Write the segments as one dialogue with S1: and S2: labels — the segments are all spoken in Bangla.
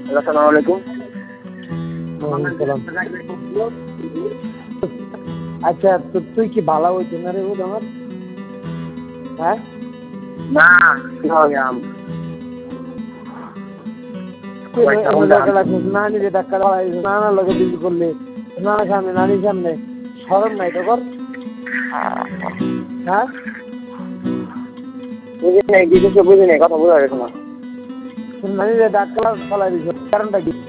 S1: আসসালামু আলাইকুম।
S2: আচ্ছা তো তুই কি ভালো হইতে না রে আমার? হ্যাঁ
S1: না
S2: নানি রে ডাক্তার নানার লগে বিল করলে নানার সামনে নানির সামনে শরম নাই তো কর? হ্যাঁ
S1: বুঝি নাই, কিছু বুঝি নাই, কথা বোঝা গেছে না।
S2: নানি রে ডাক্তার ফলাই দিছ, কারণটা কি?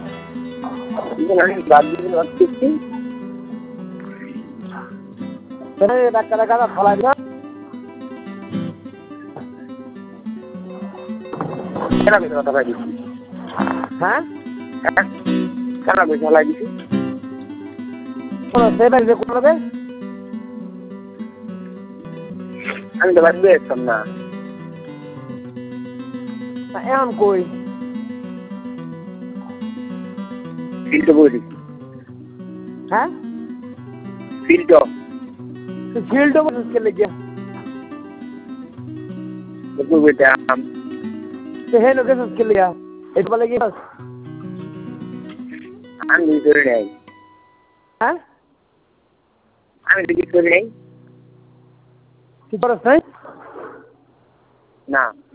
S2: ডাক্তারের কাছে ফলাই দিছ
S1: কথা পাই দিচ্ছি।
S2: হ্যাঁ
S1: কেন বেশি হালাই দিছি? আমি তো বাদ দিয়ে আসতাম না।
S2: এখন কই
S1: ফিল্ডে বই দিচ্ছি।
S2: হ্যাঁ
S1: ফিল্ডও
S2: ফিল্ড কে লেগে হে লোকে কে লিয়া এটা বলে কি
S1: আমি ধরে নেই।
S2: হ্যাঁ
S1: আমি কিছু করি নাই।
S2: কি করছ নাই?
S1: না